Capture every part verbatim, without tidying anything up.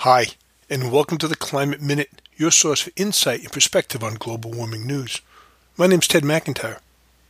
Hi, and welcome to the Climate Minute, your source for insight and perspective on global warming news. My name's Ted McIntyre.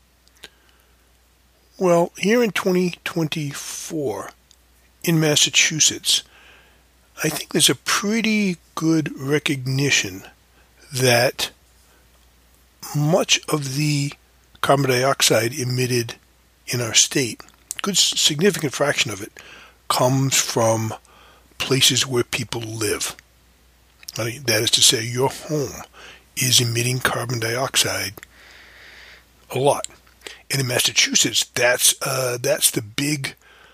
Well, here in twenty twenty-four, in Massachusetts, I think there's a pretty good recognition that much of the carbon dioxide emitted in our state, a good significant fraction of it, comes from places where people live. That is to say, your home is emitting carbon dioxide a lot. And in Massachusetts, that's uh, that's the big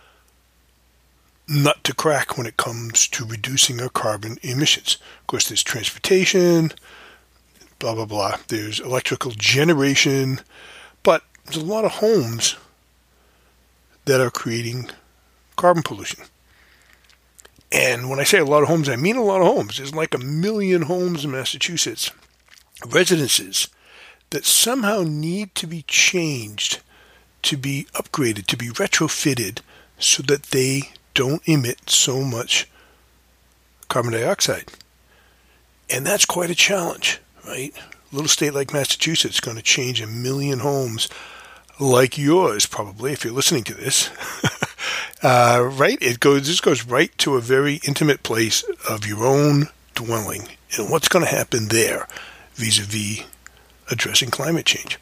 nut to crack when it comes to reducing our carbon emissions. Of course, there's transportation, blah, blah, blah. There's electrical generation, but there's a lot of homes that are creating carbon pollution. And when I say a lot of homes, I mean a lot of homes. There's like a million homes in Massachusetts, residences, that somehow need to be changed, to be upgraded, to be retrofitted so that they don't emit so much carbon dioxide. And that's quite a challenge, right? A little state like Massachusetts is going to change a million homes like yours, probably, if you're listening to this. uh, right? It goes. This goes right to a very intimate place of your own dwelling. And what's going to happen there vis-a-vis addressing climate change?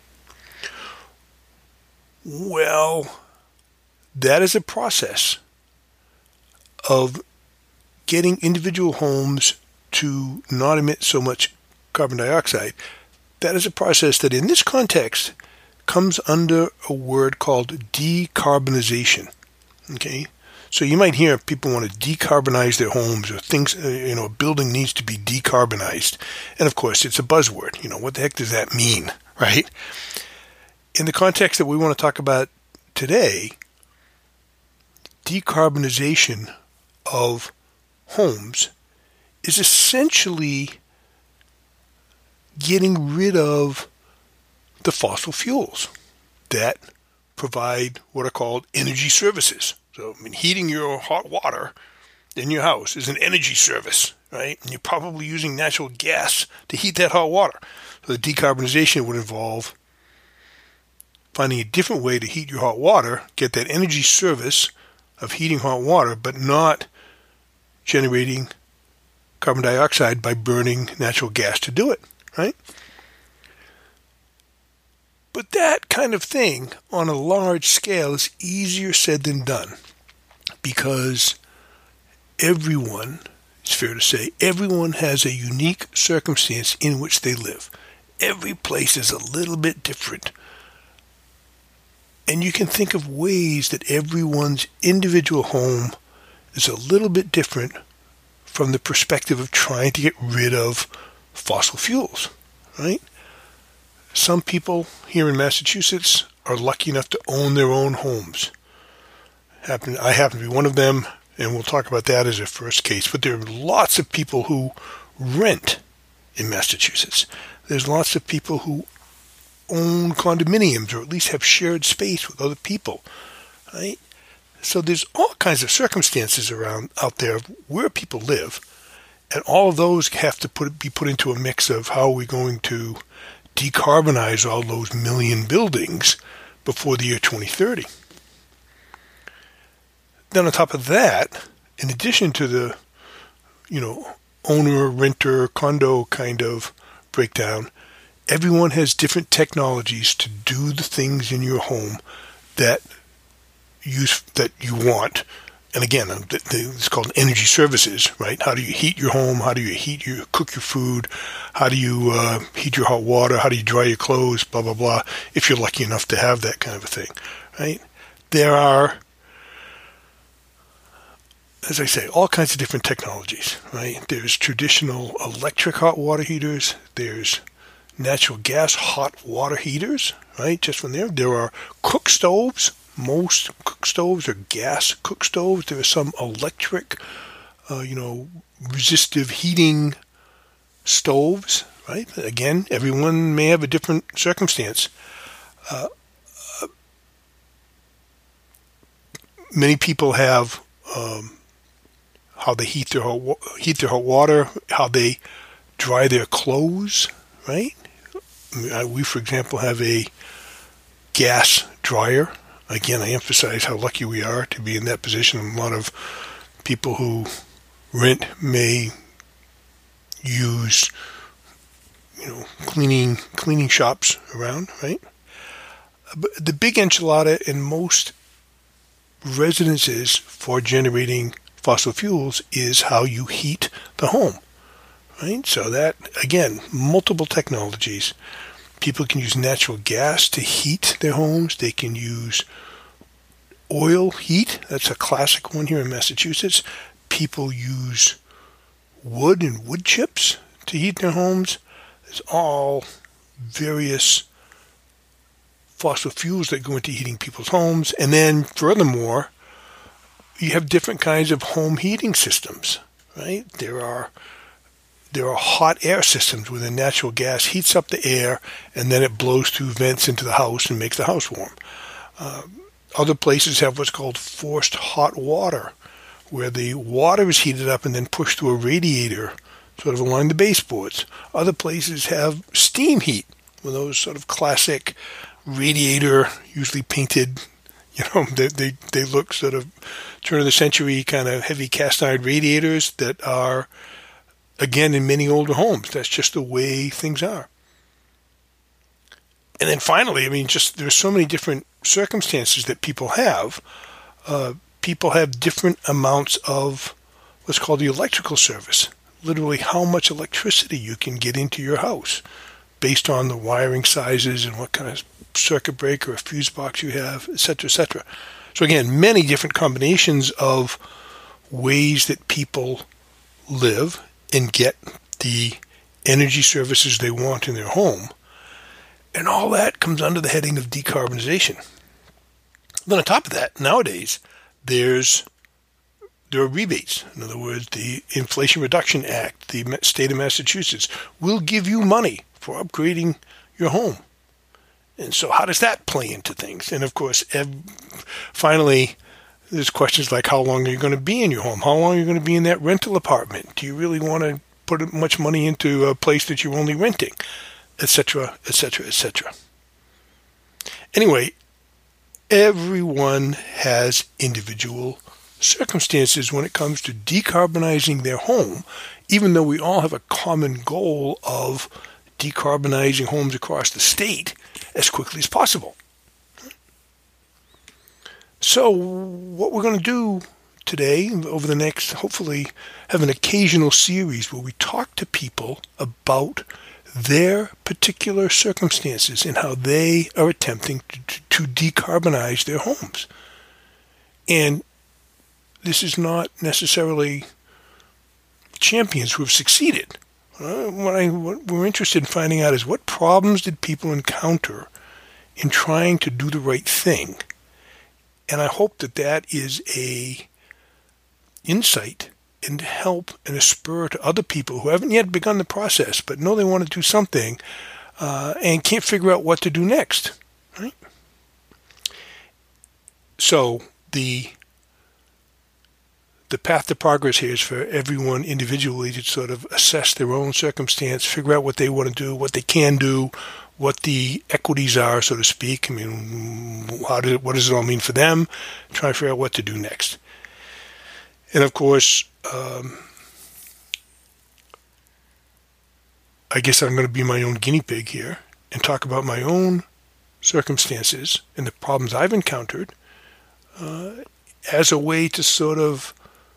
Well, that is a process of getting individual homes to not emit so much carbon dioxide. That is a process that in this context comes under a word called decarbonization. Okay? So you might hear people want to decarbonize their homes, or things, uh, you know, a building needs to be decarbonized. And of course, it's a buzzword. You know, what the heck does that mean, right? In the context that we want to talk about today, decarbonization of homes is essentially getting rid of the fossil fuels that provide what are called energy services. So, I mean, heating your hot water in your house is an energy service, right? And you're probably using natural gas to heat that hot water. So the decarbonization would involve finding a different way to heat your hot water, get that energy service of heating hot water, but not generating carbon dioxide by burning natural gas to do it, right? But that kind of thing on a large scale is easier said than done, because everyone, it's fair to say, everyone has a unique circumstance in which they live. Every place is a little bit different. And you can think of ways that everyone's individual home is a little bit different from the perspective of trying to get rid of fossil fuels, right? Some people here in Massachusetts are lucky enough to own their own homes. Happen, I happen to be one of them, and we'll talk about that as a first case. But there are lots of people who rent in Massachusetts. There's lots of people who own condominiums, or at least have shared space with other people, right? So there's all kinds of circumstances around out there where people live, and all of those have to put, be put into a mix of how are we going to decarbonize all those million buildings before the year twenty thirty. Then on top of that, in addition to the, you know, owner, renter, condo kind of breakdown, everyone has different technologies to do the things in your home that you, that you want. And again, it's called energy services, right? How do you heat your home? How do you heat your, cook your food? How do you uh, heat your hot water? How do you dry your clothes? Blah, blah, blah. If you're lucky enough to have that kind of a thing, right? There are, as I say, all kinds of different technologies, right? There's traditional electric hot water heaters. There's natural gas hot water heaters, right? Just from there. There are cook stoves. Most cook stoves are gas cook stoves. There are some electric, uh, you know, resistive heating stoves, right? Again, everyone may have a different circumstance. Uh, uh, many people have um, how they heat their hot, heat their hot water, how they dry their clothes, right? We, for example, have a gas dryer. Again, I emphasize how lucky we are to be in that position. A lot of people who rent may use, you know, cleaning cleaning shops around, right? But the big enchilada in most residences for generating fossil fuels is how you heat the home, right? So that, again, multiple technologies. People can use natural gas to heat their homes. They can use oil heat. That's a classic one here in Massachusetts. People use wood and wood chips to heat their homes. There's all various fossil fuels that go into heating people's homes. And then furthermore, you have different kinds of home heating systems, right? There are there are hot air systems where the natural gas heats up the air and then it blows through vents into the house and makes the house warm. Uh, other places have what's called forced hot water, where the water is heated up and then pushed through a radiator sort of along the baseboards. Other places have steam heat, with those sort of classic radiator, usually painted, you know, they, they, they look sort of turn of the century kind of heavy cast iron radiators that are, again, in many older homes. That's just the way things are. And then finally, I mean, just there's so many different circumstances that people have. Uh, people have different amounts of what's called the electrical service. Literally how much electricity you can get into your house based on the wiring sizes and what kind of circuit breaker or fuse box you have, et cetera, et cetera. So again, many different combinations of ways that people live and get the energy services they want in their home. And all that comes under the heading of decarbonization. Then on top of that, nowadays, there's there are rebates. In other words, the Inflation Reduction Act, the state of Massachusetts, will give you money for upgrading your home. And so how does that play into things? And of course, finally, there's questions like, how long are you going to be in your home? How long are you going to be in that rental apartment? Do you really want to put much money into a place that you're only renting? Et cetera, et cetera, et cetera. Anyway, everyone has individual circumstances when it comes to decarbonizing their home, even though we all have a common goal of decarbonizing homes across the state as quickly as possible. So what we're going to do today, over the next, hopefully, have an occasional series where we talk to people about their particular circumstances and how they are attempting to, to, to decarbonize their homes. And this is not necessarily champions who have succeeded. Uh, what, I, what we're interested in finding out is what problems did people encounter in trying to do the right thing. And I hope that that is a insight and help and a spur to other people who haven't yet begun the process, but know they want to do something uh, and can't figure out what to do next. Right? So the the path to progress here is for everyone individually to sort of assess their own circumstance, figure out what they want to do, what they can do, what the equities are, so to speak. I mean, how did it, what does it all mean for them? Try to figure out what to do next. And of course, um, I guess I'm going to be my own guinea pig here and talk about my own circumstances and the problems I've encountered uh, as a way to sort of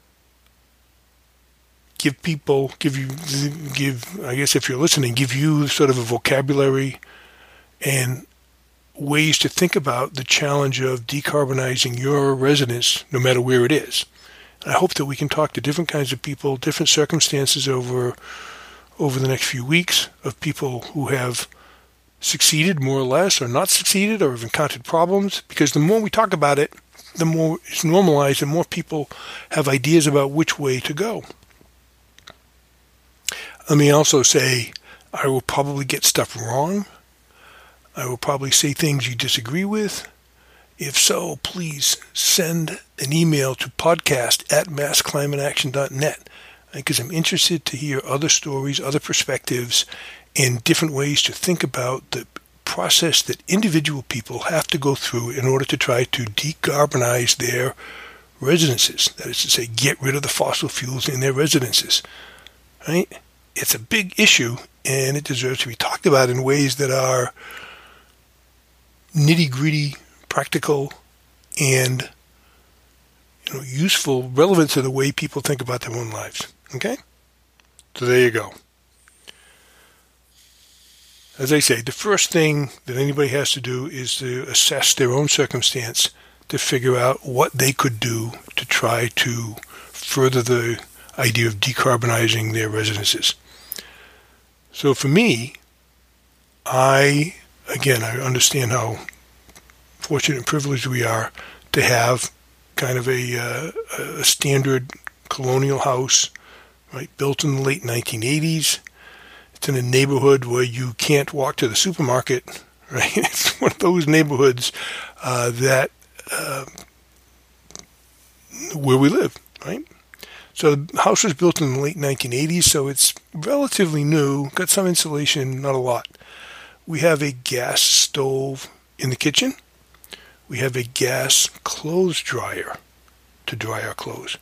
give people, give you, give, I guess if you're listening, give you sort of a vocabulary and ways to think about the challenge of decarbonizing your residence, no matter where it is. I hope that we can talk to different kinds of people, different circumstances over over the next few weeks of people who have succeeded more or less, or not succeeded, or have encountered problems. Because the more we talk about it, the more it's normalized, and more people have ideas about which way to go. Let me also say, I will probably get stuff wrong. I will probably say things you disagree with. If so, please send an email to podcast at mass climate action dot net, because I'm interested to hear other stories, other perspectives, and different ways to think about the process that individual people have to go through in order to try to decarbonize their residences. That is to say, get rid of the fossil fuels in their residences. Right? It's a big issue, and it deserves to be talked about in ways that are nitty-gritty, practical, and you know, useful, relevant to the way people think about their own lives. Okay? So there you go. As I say, the first thing that anybody has to do is to assess their own circumstance to figure out what they could do to try to further the idea of decarbonizing their residences. So for me, I, again, I understand how fortunate and privileged we are to have kind of a, uh, a standard colonial house, right, built in the late nineteen eighties. It's in a neighborhood where you can't walk to the supermarket, right? It's one of those neighborhoods uh, that uh, where we live, right? So the house was built in the late nineteen eighties, so it's relatively new, got some insulation, not a lot. We have a gas stove in the kitchen. We have a gas clothes dryer to dry our clothes.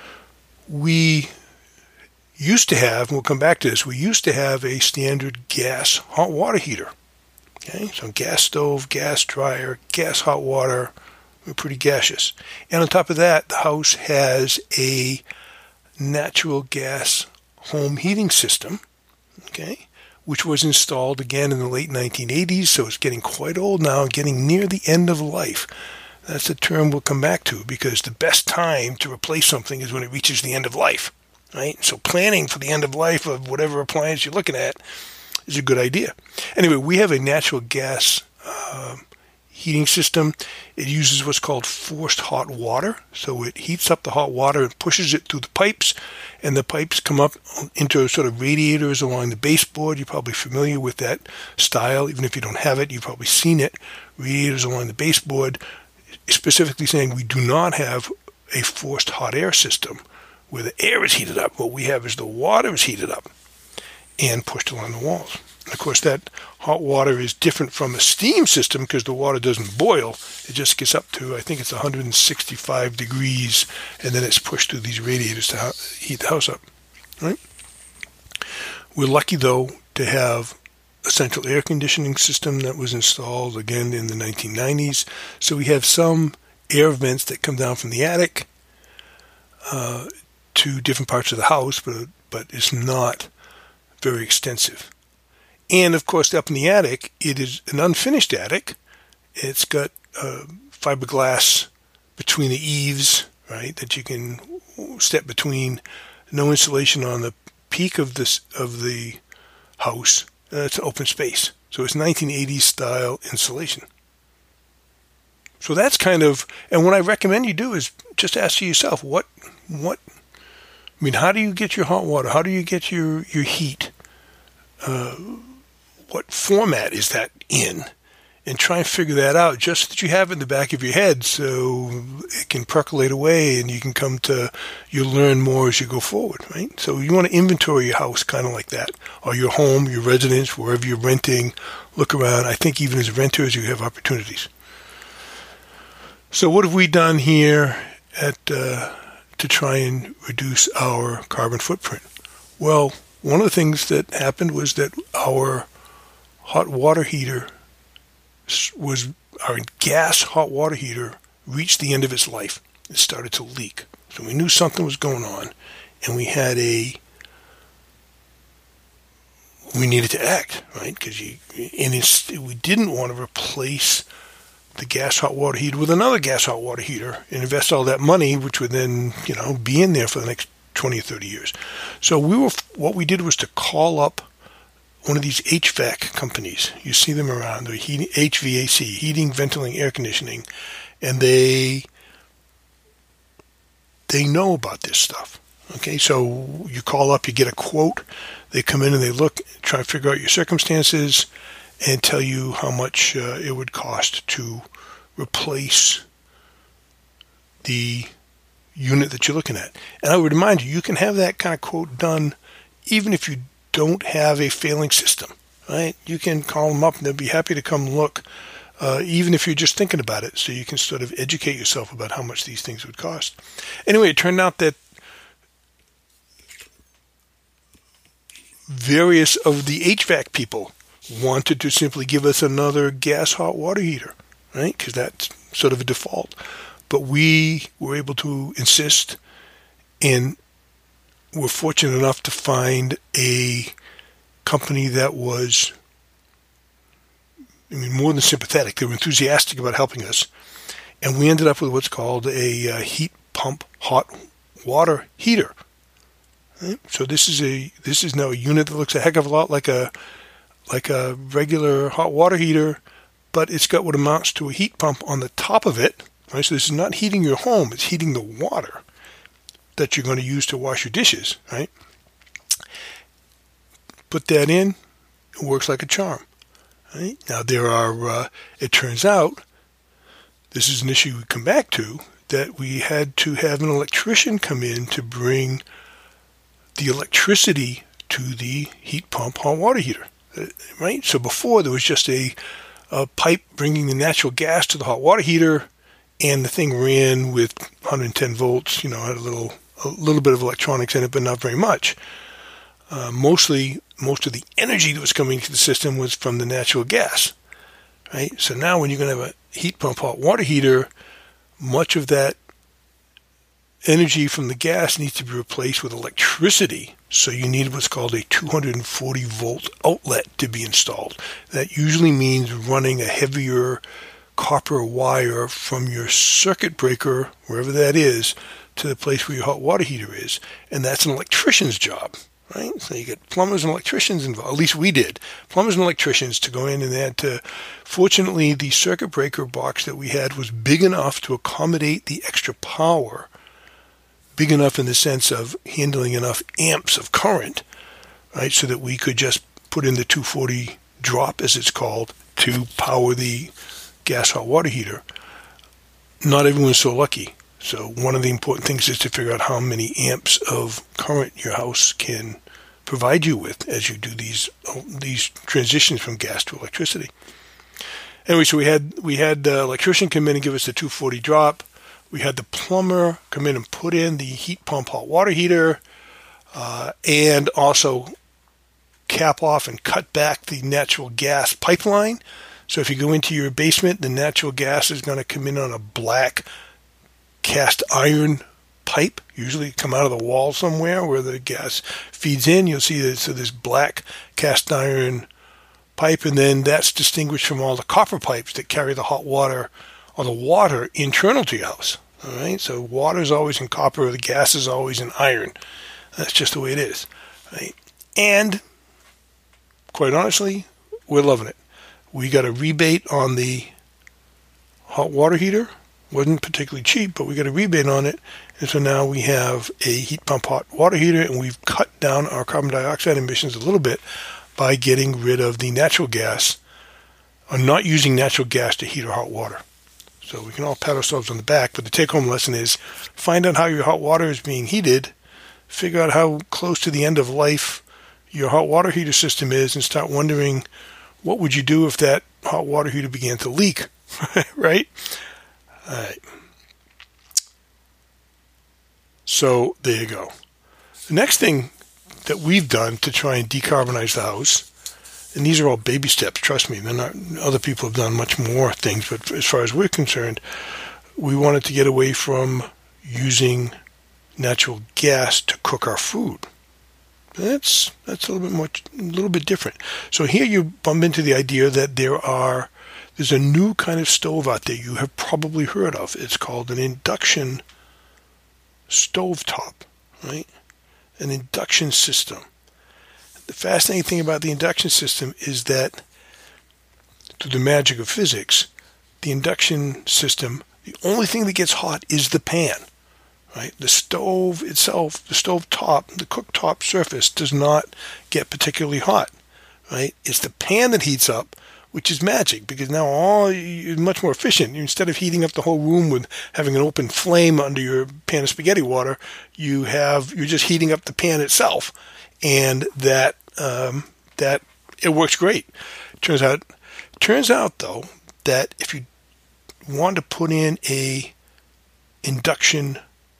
We used to have, and we'll come back to this, we used to have a standard gas hot water heater. Okay, so gas stove, gas dryer, gas hot water, we're pretty gaseous. And on top of that, the house has a natural gas home heating system, okay, which was installed again in the late nineteen eighties, so it's getting quite old now, getting near the end of life. That's a term we'll come back to, because the best time to replace something is when it reaches the end of life. Right? So planning for the end of life of whatever appliance you're looking at is a good idea. Anyway, we have a natural gas uh, heating system. It uses what's called forced hot water. So it heats up the hot water and pushes it through the pipes, and the pipes come up into sort of radiators along the baseboard. You're probably familiar with that style. Even if you don't have it, you've probably seen it. Radiators along the baseboard, specifically saying we do not have a forced hot air system where the air is heated up. What we have is the water is heated up and pushed along the walls. And of course, that hot water is different from a steam system because the water doesn't boil. It just gets up to, I think it's one hundred sixty-five degrees, and then it's pushed through these radiators to heat the house up. Right? We're lucky, though, to have a central air conditioning system that was installed, again, in the nineteen nineties. So we have some air vents that come down from the attic uh, to different parts of the house, but but it's not very extensive. And of course, up in the attic, it is an unfinished attic. It's got uh, fiberglass between the eaves, right, that you can step between. No insulation on the peak of this of the house. Uh, it's an open space, so it's nineteen eighties style insulation. So that's kind of, and what I recommend you do is just ask yourself, what what. I mean, how do you get your hot water? How do you get your, your heat? Uh, what format is that in? And try and figure that out just so that you have it in the back of your head so it can percolate away and you can come to, you'll learn more as you go forward, right? So you want to inventory your house kind of like that, or your home, your residence, wherever you're renting. Look around. I think even as renters, you have opportunities. So what have we done here at... Uh, to try and reduce our carbon footprint? Well, one of the things that happened was that our hot water heater was, our gas hot water heater reached the end of its life. It started to leak. So we knew something was going on, and we had a, we needed to act, right? Because you, and it's, we didn't want to replace the gas hot water heater with another gas hot water heater and invest all that money, which would then, you know, be in there for the next twenty or thirty years. So we were, what we did was to call up one of these H V A C companies. You see them around, they're heating, H V A C, heating, ventilating, air conditioning, and they, they know about this stuff. Okay, so you call up, you get a quote, they come in and they look, try to figure out your circumstances, and tell you how much uh, it would cost to replace the unit that you're looking at. And I would remind you, you can have that kind of quote done even if you don't have a failing system, right? You can call them up and they'll be happy to come look, uh, even if you're just thinking about it, so you can sort of educate yourself about how much these things would cost. Anyway, it turned out that various of the H V A C people wanted to simply give us another gas hot water heater, right? Because that's sort of a default. But we were able to insist, and were fortunate enough to find a company that was, I mean, more than sympathetic. They were enthusiastic about helping us. And we ended up with what's called a uh, heat pump hot water heater. Right? So this is a this is now a unit that looks a heck of a lot like a like a regular hot water heater, but it's got what amounts to a heat pump on the top of it. Right? So this is not heating your home; it's heating the water that you're going to use to wash your dishes. Right? Put that in; it works like a charm. Right? Now there are. Uh, it turns out this is an issue we come back to, that we had to have an electrician come in to bring the electricity to the heat pump hot water heater, right? So before there was just a, a pipe bringing the natural gas to the hot water heater, and the thing ran with one hundred ten volts. You know, had a little a little bit of electronics in it, but not very much. Uh, mostly, most of the energy that was coming to the system was from the natural gas, right? So now, when you're going to have a heat pump hot water heater, much of that energy from the gas needs to be replaced with electricity. So you need what's called a two hundred forty volt outlet to be installed. That usually means running a heavier copper wire from your circuit breaker, wherever that is, to the place where your hot water heater is. And that's an electrician's job, right? So you get plumbers and electricians involved. At least we did. Plumbers and electricians to go in, and they had to, fortunately, the circuit breaker box that we had was big enough to accommodate the extra power. Big enough in the sense of handling enough amps of current, right, so that we could just put in the two forty drop, as it's called, to power the gas hot water heater. Not everyone's so lucky. So one of the important things is to figure out how many amps of current your house can provide you with as you do these these transitions from gas to electricity. Anyway, so we had we had the electrician come in and give us the two forty drop. We had the plumber come in and put in the heat pump hot water heater, uh, and also cap off and cut back the natural gas pipeline. So if you go into your basement, the natural gas is going to come in on a black cast iron pipe, usually come out of the wall somewhere where the gas feeds in. You'll see that so this black cast iron pipe, and then that's distinguished from all the copper pipes that carry the hot water or the water internal to your house. All right, so water is always in copper, the gas is always in iron. That's just the way it is, right? And quite honestly, we're loving it. We got a rebate on the hot water heater. Wasn't particularly cheap, but we got a rebate on it, and so now we have a heat pump hot water heater, and we've cut down our carbon dioxide emissions a little bit by getting rid of the natural gas, or not using natural gas to heat our hot water. So we can all pat ourselves on the back, but the take-home lesson is find out how your hot water is being heated, figure out how close to the end of life your hot water heater system is, and start wondering what would you do if that hot water heater began to leak, right? All right. So there you go. The next thing that we've done to try and decarbonize the house, and these are all baby steps, trust me, they're not, other people have done much more things, but as far as we're concerned, we wanted to get away from using natural gas to cook our food. That's that's a little bit more, a little bit different. So here you bump into the idea that there are there's a new kind of stove out there you have probably heard of. It's called an induction stovetop, right? An induction system. The fascinating thing about the induction system is that through the magic of physics, the induction system, the only thing that gets hot is the pan, right? The stove itself, the stove top, the cooktop surface does not get particularly hot, right? It's the pan that heats up which is magic because now all you're much more efficient. Instead of heating up the whole room with having an open flame under your pan of spaghetti water, you have you're just heating up the pan itself, and that um, that it works great. Turns out, turns out though that if you want to put in a induction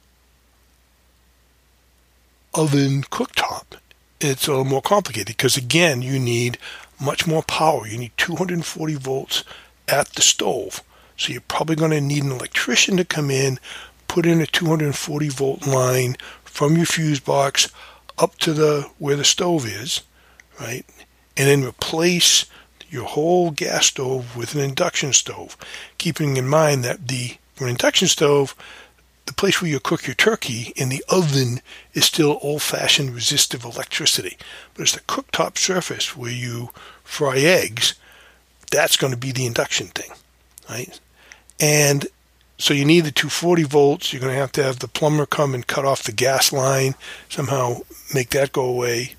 oven cooktop, it's a little more complicated because again you need much more power. You need two hundred forty volts at the stove, so you're probably going to need an electrician to come in, put in a two hundred forty volt line from your fuse box up to the where the stove is, right, and then replace your whole gas stove with an induction stove, keeping in mind that the for an induction stove, the place where you cook your turkey in the oven is still old-fashioned resistive electricity. But it's the cooktop surface where you fry eggs, that's going to be the induction thing, right? And so you need the two hundred forty volts. You're going to have to have the plumber come and cut off the gas line, somehow make that go away.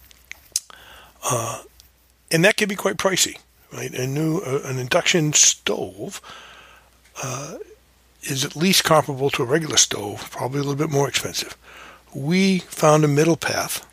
Uh, and that can be quite pricey, right? A new uh, an induction stove uh, is at least comparable to a regular stove, probably a little bit more expensive. We found a middle path.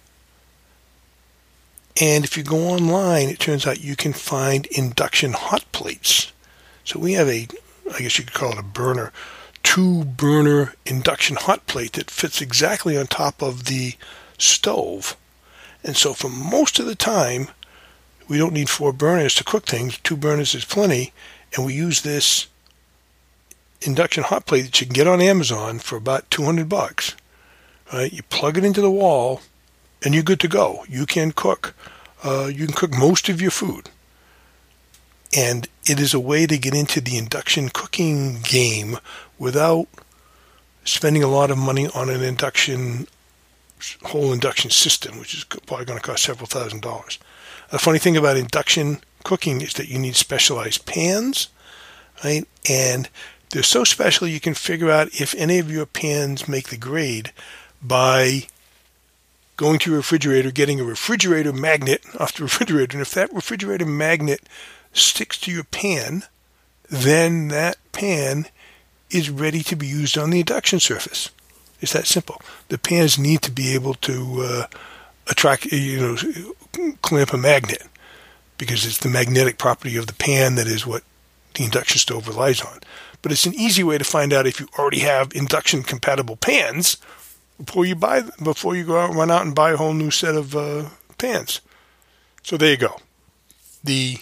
And if you go online, it turns out you can find induction hot plates. So we have a, I guess you could call it a burner, two burner induction hot plate that fits exactly on top of the stove. And so for most of the time, we don't need four burners to cook things. Two burners is plenty. And we use this induction hot plate that you can get on Amazon for about two hundred bucks. Right? You plug it into the wall and you're good to go. You can cook. Uh, you can cook most of your food. And it is a way to get into the induction cooking game without spending a lot of money on an induction, whole induction system, which is probably going to cost several thousand dollars. The funny thing about induction cooking is that you need specialized pans, right? And they're so special you can figure out if any of your pans make the grade by going to your refrigerator, getting a refrigerator magnet off the refrigerator. And if that refrigerator magnet sticks to your pan, then that pan is ready to be used on the induction surface. It's that simple. The pans need to be able to uh, attract, you know, clamp a magnet because it's the magnetic property of the pan that is what the induction stove relies on. But it's an easy way to find out if you already have induction compatible pans before you buy before you go out and run out and buy a whole new set of uh, pans. So there you go. The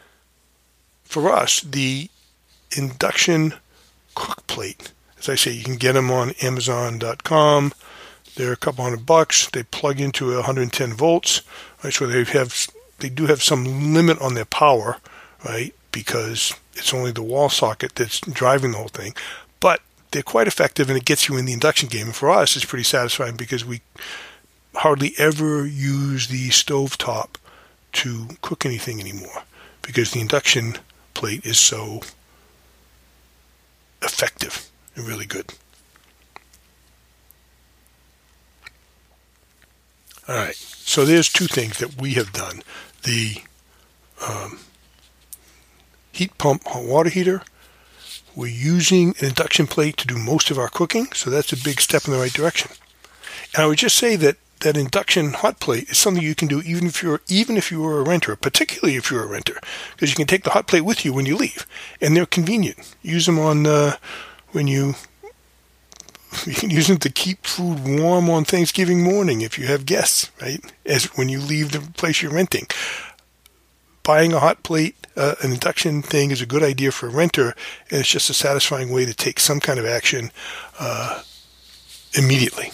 for us the induction cook plate, as I say, you can get them on Amazon dot com. They're a couple hundred bucks. They plug into one hundred ten volts. Right, so they have they do have some limit on their power, right? Because it's only the wall socket that's driving the whole thing. But they're quite effective, and it gets you in the induction game. And for us, it's pretty satisfying because we hardly ever use the stovetop to cook anything anymore because the induction plate is so effective and really good. All right, so there's two things that we have done. The um, heat pump hot water heater. We're using an induction plate to do most of our cooking, so that's a big step in the right direction. And I would just say that that induction hot plate is something you can do even if you're even if you are a renter, particularly if you're a renter, because you can take the hot plate with you when you leave, and they're convenient. Use them on uh, when you you can use them to keep food warm on Thanksgiving morning if you have guests, right? As when you leave the place you're renting. Buying a hot plate, uh, an induction thing is a good idea for a renter, and it's just a satisfying way to take some kind of action uh, immediately.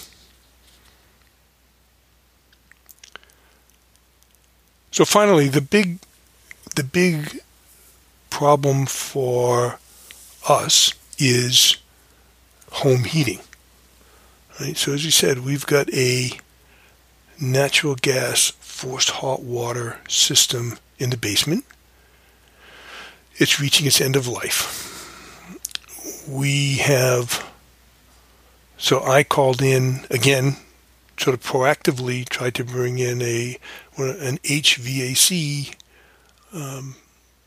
So finally, the big, the big problem for us is home heating. Right? So as you said, we've got a natural gas forced hot water system in the basement. It's reaching its end of life. We have, so I called in, again, sort of proactively tried to bring in a an H V A C um,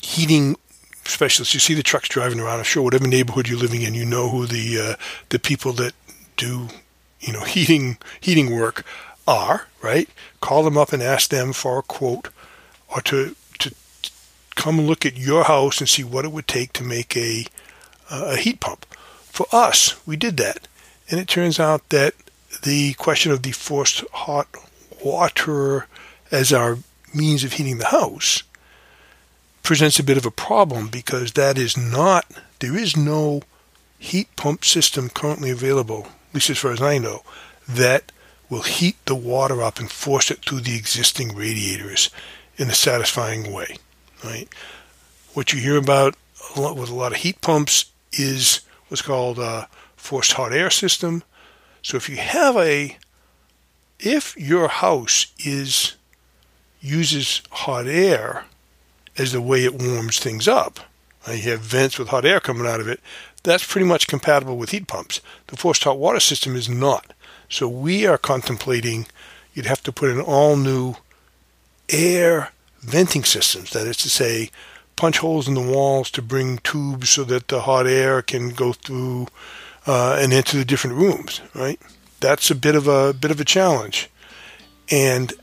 heating specialists. You see the trucks driving around. I'm sure whatever neighborhood you're living in, you know who the uh, the people that do, you know, heating heating work are, right? Call them up and ask them for a quote, or to to come and look at your house and see what it would take to make a a heat pump. For us, we did that, and it turns out that the question of the forced hot water as our means of heating the house presents a bit of a problem, because that is not, there is no heat pump system currently available, at least as far as I know, that will heat the water up and force it through the existing radiators in a satisfying way, right? What you hear about a lot, with a lot of heat pumps is what's called a forced hot air system. So if you have a, if your house is uses hot air as the way it warms things up, right? You have vents with hot air coming out of it, that's pretty much compatible with heat pumps. The forced hot water system is not. So we are contemplating you'd have to put in all new air venting systems. That is to say, punch holes in the walls to bring tubes so that the hot air can go through uh, and into the different rooms, right? That's a bit of a bit of a challenge. And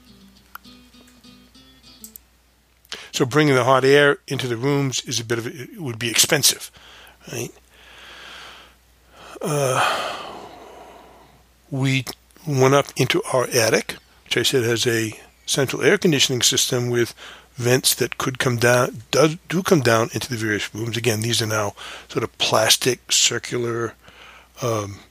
so bringing the hot air into the rooms is a bit of a, it would be expensive, right? Uh, we went up into our attic, which I said has a central air conditioning system with vents that could come down, do, do come down into the various rooms. Again, these are now sort of plastic, circular um,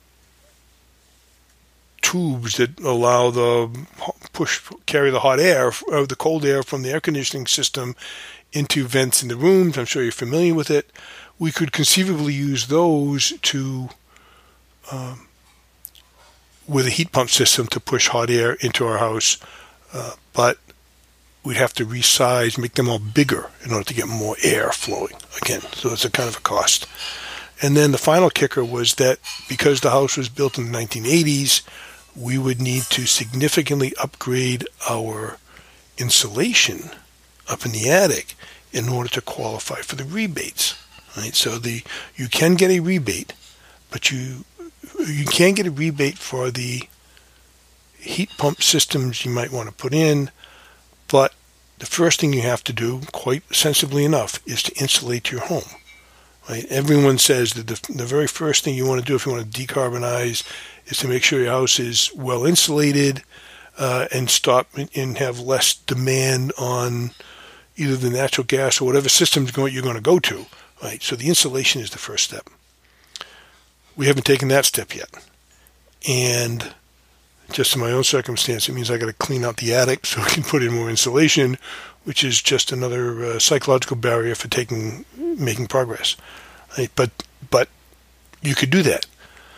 tubes that allow the push, carry the hot air, or the cold air from the air conditioning system into vents in the rooms. I'm sure you're familiar with it. We could conceivably use those to, um, with a heat pump system, to push hot air into our house, uh, but we'd have to resize, make them all bigger in order to get more air flowing again. So it's a kind of a cost. And then the final kicker was that because the house was built in the nineteen eighties, we would need to significantly upgrade our insulation up in the attic in order to qualify for the rebates. Right? So the you can get a rebate, but you you can get a rebate for the heat pump systems you might want to put in. But the first thing you have to do, quite sensibly enough, is to insulate your home. Right? Everyone says that the, the very first thing you want to do if you want to decarbonize is to make sure your house is well insulated uh, and stop and have less demand on either the natural gas or whatever systems you're going to go to. Right? So the insulation is the first step. We haven't taken that step yet. And just in my own circumstance, it means I got to clean out the attic so I can put in more insulation, which is just another uh, psychological barrier for taking making progress. Right? But but you could do that,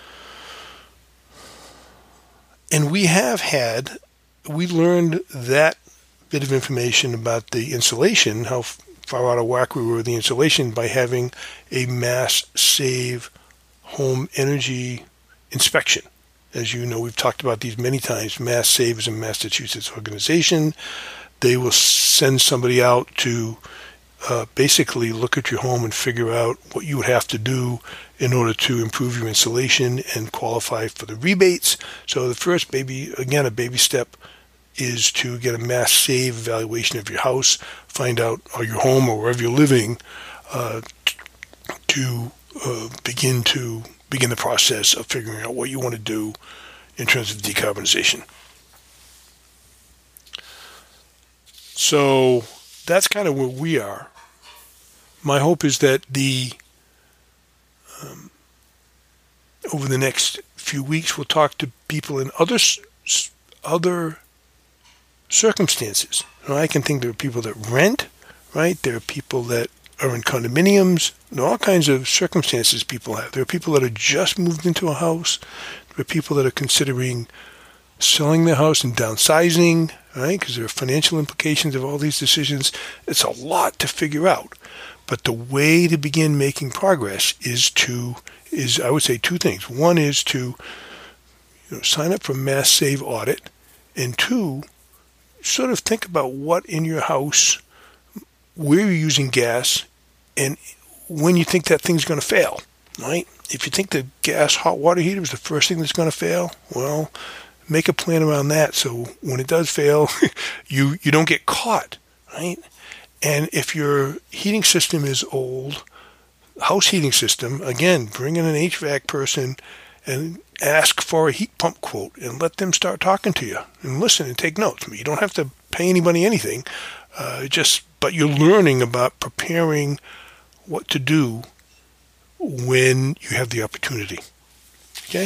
and we have had we learned that bit of information about the insulation, how far out of whack we were with the insulation, by having a Mass Save home energy inspection. As you know, we've talked about these many times. Mass Save is a Massachusetts organization. They will send somebody out to uh, basically look at your home and figure out what you would have to do in order to improve your insulation and qualify for the rebates. So the first baby, again, a baby step is to get a Mass Save evaluation of your house, find out, or your home or wherever you're living, uh, t- to uh, begin to begin the process of figuring out what you want to do in terms of decarbonization. So that's kind of where we are. My hope is that the um, over the next few weeks we'll talk to people in other other circumstances. You know, I can think there are people that rent, right? There are people that are in condominiums. There are all kinds of circumstances people have. There are people that have just moved into a house. There are people that are considering selling their house and downsizing, right? Because there are financial implications of all these decisions. It's a lot to figure out. But the way to begin making progress is to, is I would say two things. One is to, you know, sign up for Mass Save audit, and two, sort of think about what in your house where you're using gas and when you think that thing's going to fail, right? If you think the gas hot water heater is the first thing that's going to fail, well, make a plan around that so when it does fail, you, you don't get caught, right? And if your heating system is old, house heating system, again, bring in an H V A C person and ask for a heat pump quote and let them start talking to you and listen and take notes. I mean, you don't have to pay anybody anything, uh, just but you're learning about preparing what to do when you have the opportunity. Okay?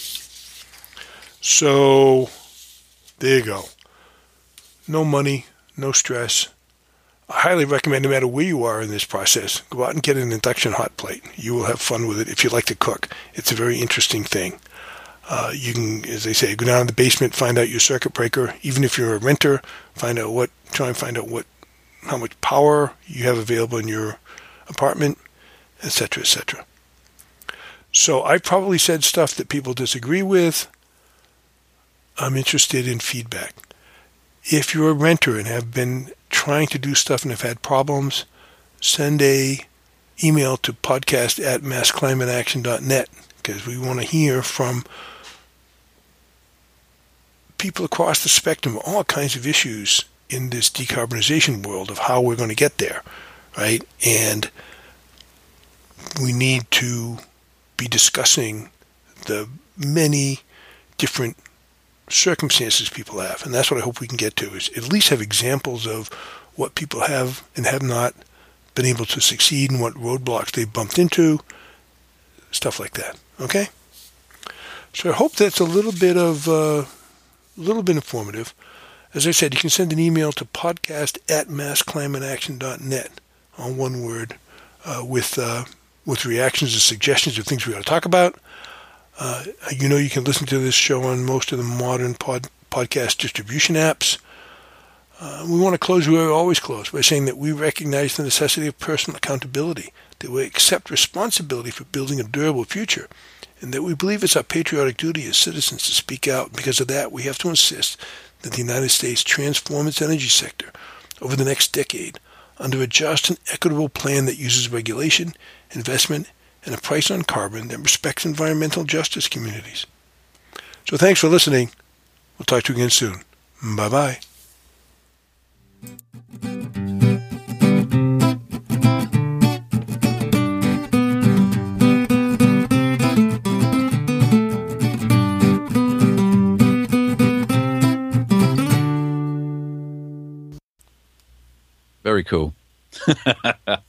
So, there you go. No money, no stress. I highly recommend, no matter where you are in this process, go out and get an induction hot plate. You will have fun with it if you like to cook. It's a very interesting thing. Uh, you can, as they say, go down in the basement, find out your circuit breaker. Even if you're a renter, find out what, try and find out what, how much power you have available in your apartment, et cetera, et cetera. So I probably said stuff that people disagree with. I'm interested in feedback. If you're a renter and have been trying to do stuff and have had problems, send a email to podcast at mass climate action dot net because we want to hear from people across the spectrum, all kinds of issues in this decarbonization world of how we're going to get there, right? And we need to be discussing the many different circumstances people have, and that's what I hope we can get to, is at least have examples of what people have and have not been able to succeed and what roadblocks they've bumped into, stuff like that. Okay? So I hope that's a little bit of uh, a little bit informative. As I said, you can send an email to podcast at mass climate action dot net, all one word, uh, with uh, with reactions and suggestions of things we ought to talk about. Uh, you know you can listen to this show on most of the modern pod, podcast distribution apps. Uh, we want to close where we always close by saying that we recognize the necessity of personal accountability, that we accept responsibility for building a durable future, and that we believe it's our patriotic duty as citizens to speak out. Because of that, we have to insist that the United States transform its energy sector over the next decade under a just and equitable plan that uses regulation, investment, and a price on carbon that respects environmental justice communities. So thanks for listening. We'll talk to you again soon. Bye-bye. Very cool.